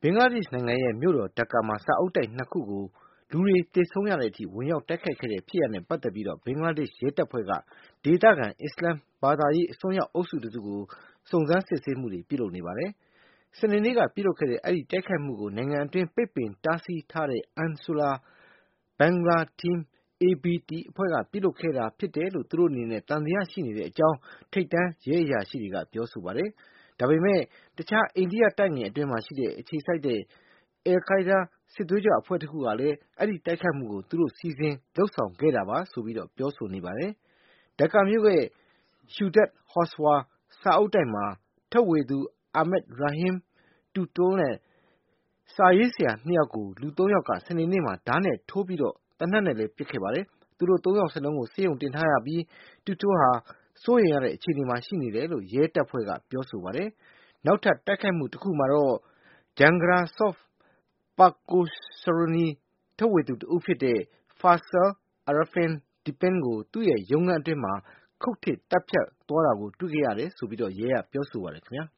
င်္ဂလားဒေ့ရှ်နိုင်ငံရဲ့မြို့တော်ဒါကာမှာစာအုပ်တိုက်2ခုကိုလူတွေသေဆုံးရတဲ့အထိဝင်ရောက်တိုက်ခိုက်ခဲ့တဲ့ဖြစ်ရပ်နဲ့ပတ်သက်ပြီးဘင်္ဂလားဒေ့ရှ်ရဲတပ်ဖွဲ့ကဒေသခံအစ္စလာမ်ဘာသာရေးအစွန်းရောက်အုပ်စုတစုကိုစုံစမ်းစစ်ဆေးမှုတွေပြုလုပ်နေပါတယ်။စနေနေ့ကပြုလုပ်ခဲ့တဲ့အဲဒီတိုက်ခိုက်မှုကိုနိုင်ငံအတွင်းပိတ်ပင်တားဆီးထားတဲ့ Ansarullah Bangla Team ABT အဖွဲ့ကပြုလုပ်ခဲ့တာဖြစ်တယ်လို့သူတို့အနေနဲ့သံသယရှိနေတဲ့အကြောင်းထိပ်တန်းရဲအရာရှိတွေကပြောဆိုပါတယ်။ဒါပေမဲ့တခြားအိန္ဒိယတိုက်ငယ်အတွင်းမှာရှိတဲ့အခြေစိုက်တဲ့ al-Qaeda စစ်သွေးကြွအဖွဲ့တခုကလည်းအဲဒီတိုက်ခိုက်မှုကိုသူတို့စီစဉ်လုပ်ဆောင်ခဲ့တာပါဆိုပြီးပြောဆိုနေပါတယ်။ဒါကာမြို့ရဲ့ Shahid Hossawa စာအုပ်တိုက်မှာထုတ်ဝေသူ Ahmed Rahim Toutal နဲ့စာရေးဆရာ2ယောက်ကိုလူ3ယောက်ကစနေနေ့မှာဓားနဲ့ထိုးပြီးသေနတ်နဲ့လည်းပစ်ခဲ့ပါတယ်။သူတို့3ယောက်စလုံးကိုဆေးရုံတင်ထားရပြီးToutalဟာစိုးရိမ်ရတဲ့အခြေအနေမှာရှိနေတယ်လို့ရဲတပ်ဖွဲ့ကပြောဆိုပါတယ်။နောက်ထပ်တိုက်ခိုက်မှုတခုမှာတော့ Jangara Soft Pakosaroni ထုတ်ဝေသူတဦးဖြစ်တဲ့ Faisal Arifin Dipin ကိုသူ့ရဲ့ရုံးခန်းအတွင်းမှာခုတ်ထစ်သတ်ဖြတ်သွားတာကိုတွေ့ခဲ့ရတယ်ဆိုပြီးရဲကပြောဆိုပါတယ်ခင်ဗျာ